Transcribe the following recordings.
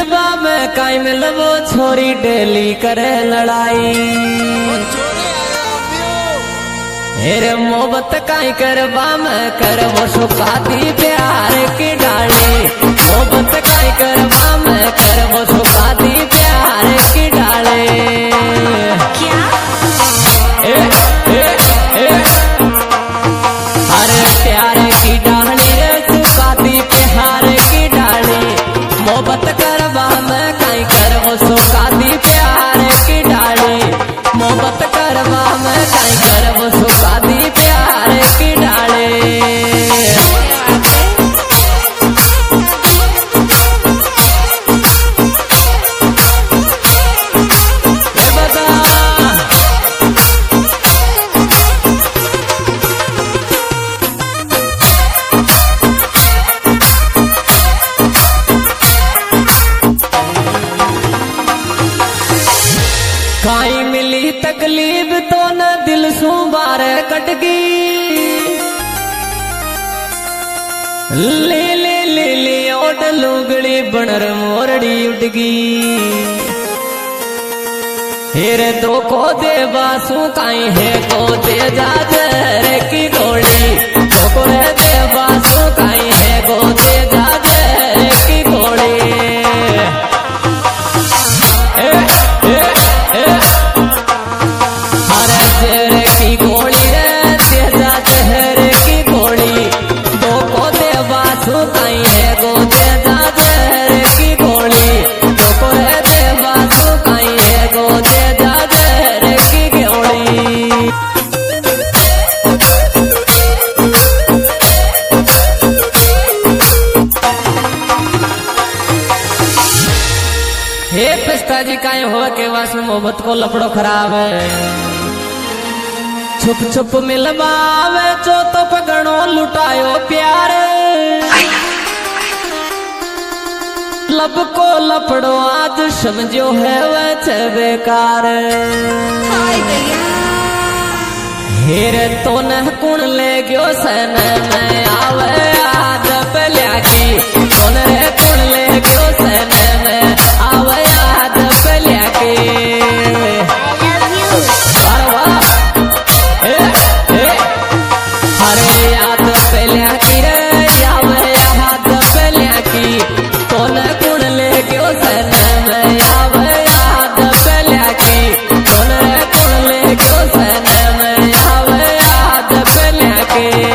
मिलवा में काई मिलवो छोरी डेली करे लड़ाई। हेरे मोहब्बत काई करवा में करवो सुखाती प्यार की डाली। मोहब्बत काई करवा में करवो सुखाती प्यार की डाली। क्या अरे प्यार की डाली रे सुखाती प्यार की डाली। मोहब्बत करवा में काई करवो सुखाती प्यार की डाली। मोहब्बत करवा में काई करवो सुखाती प्यार की डाली। काई मिली तकलीफ तो न दिल सू बार कटगी। ले ले ले ले ओट लुगड़ी बनर मोरड़ी उठगी। हेरे दो को दे बासू काई है को दे जा जहर की गोली। दो को दे बासू काई है को दे जा जहर की गोली। हे पिस्ताजी काई हो के वास मोहब्बत को लपड़ो खराब है। छुप छुप मिलवावे जो तो पगड़ो लुटायो प्यार। लब को लपड़ो आज समझो है वह बेकार। हेरे तो न कुण ले गयो सन में आवे आज पल्या की। कौन रे कुण ले गयो सन में आवे आज पल्या की। अरे याद पल्या की रे आवे याद पल्या की। कौन कुण ले गयो सन में आवे याद पल्या की। कौन रे कुण ले गयो सन में आवे याद पल्या की।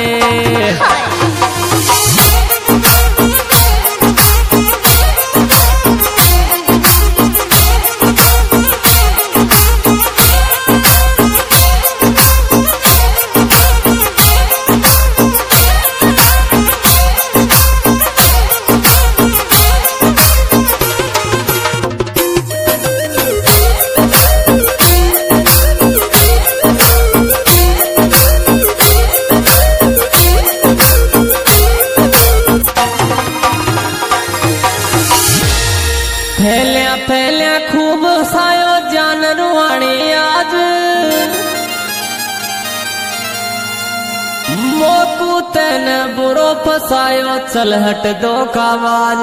फैलिया फैलिया खूब सायो जान रुआणी आज। मोकू तेन बुरो फसायो चल हट दो कावाज।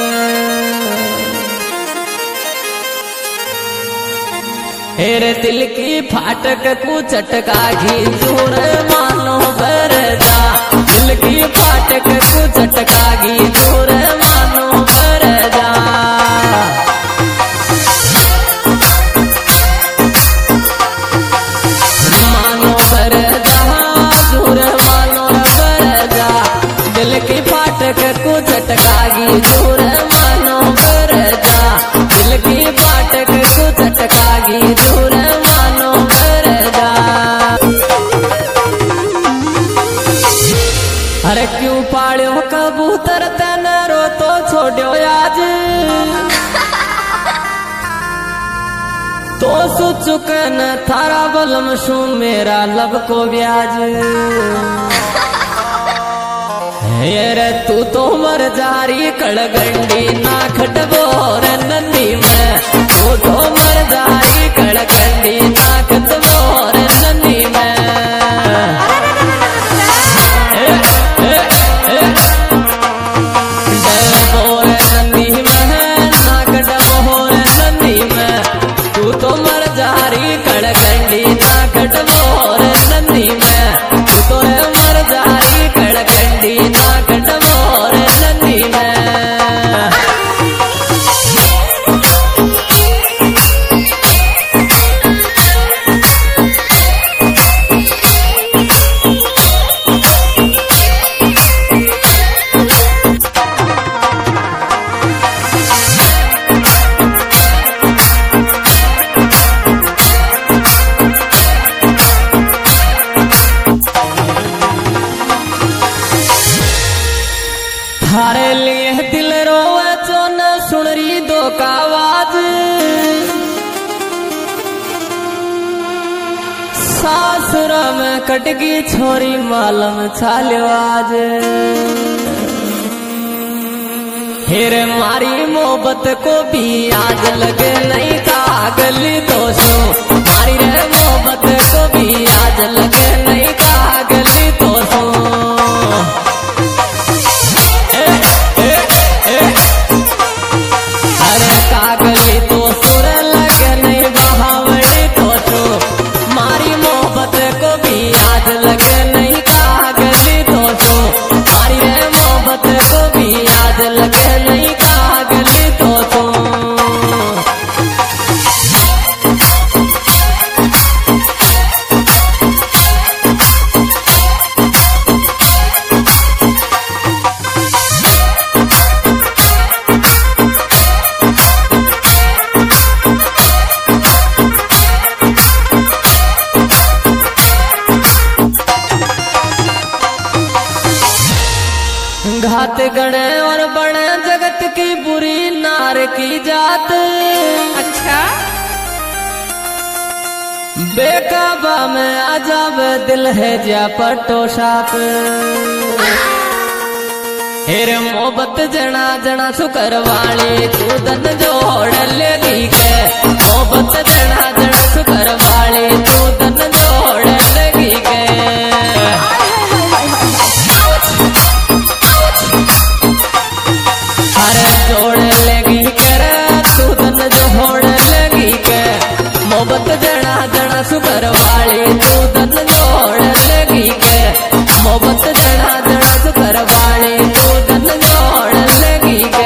हेरे दिल की फाटक को चटका घींचूर मानो बरदा। दिल की फाटक को चटका घींचूर मानो बरदा। मानो बरदा दूर मानो बरदा। दिल की फाटक को चटका घींचूर मानो बरदा। दिल की फाटक को चटका घींचूर मानो बरदा। अरे क्यों पाड़ो कबूतर तन रो तो छोड़ो आज। तो सुचुकन थारा बलम शू मेरा लब को ब्याज। हेरे तू तो मर जारी कड़गंडी ना खटबोर नंदी में। तू तो मर जारी कड़गंडी ना खटबोर नंदी में। डर बोर नंदी में नाक थारे लिए दिल रोवे जो न सुन रही दो का आवाज सासुर में कटगी छोरी मालम छाल्यो आज हेरे मारी मोहब्बत को भी आज लगे नहीं था गली दोस्तों मारी रे मोहब्बत को भी आज लगे नहीं था गली दोस्तों अरे कागली तो सुर लगे नहीं बहावड़ी दोस्तों मारी मोहब्बत को भी आज लगे नहीं कागली दोस्तों मारी रे मोहब्बत को भी आज लगे नहीं कागली दोस्तों घात गणे और बड़े जगत की बुरी नार की जात अच्छा बेकाबा में अजब दिल है जा पटो साथ हेरे मोहब्बत जना जना सुकर वाली तू दन जोड़ लेगी के मोहब्बत जना जना सुकर वाली तू दन जोड़ लेगी के अरे जोड़ लेगी कर तू दन जोड़ लेगी के मोहब्बत जना जना सुकर वाली तू दन जोड़ लेगी के मोहब्बत जना जना सुकर वाली तू दन जोड़ लेगी के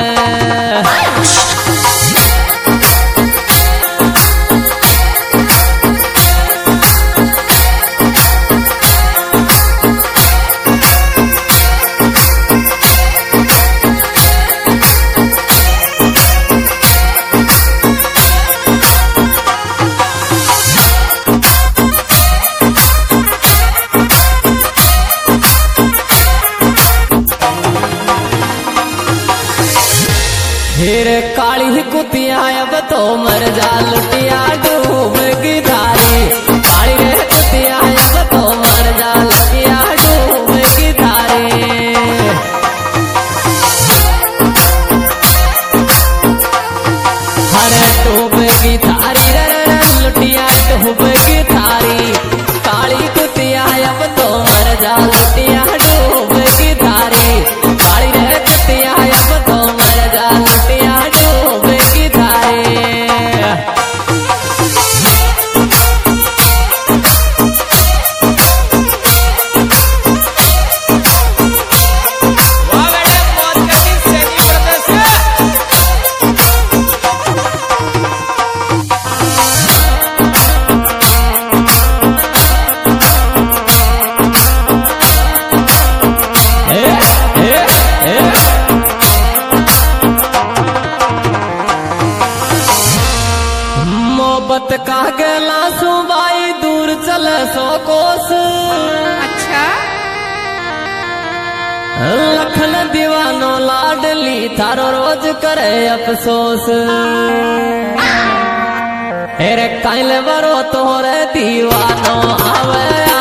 फिर काली कुतिया अब तो मर जा लुटिया डूबगी धारी काली रे कुतिया अब तो मर जा लुटिया डूबगी धारी हरे डूबगी थारी रे लुटिया डूबगी थारी काली कुतिया अब तो मर जा लुटिया डूबगी धारी काली रे कुतिया अब तो मर जा लुटिया डूबगी धारी वाह बेटा बहुत कठिन सैनी प्रदर्शन मोहब्बत का गला सुबाई दूर चल सो कोस अच्छा लखन दीवानो लाडली थारो रोज करे अफसोस हेरे काइल बरो तोरे दीवानो आवे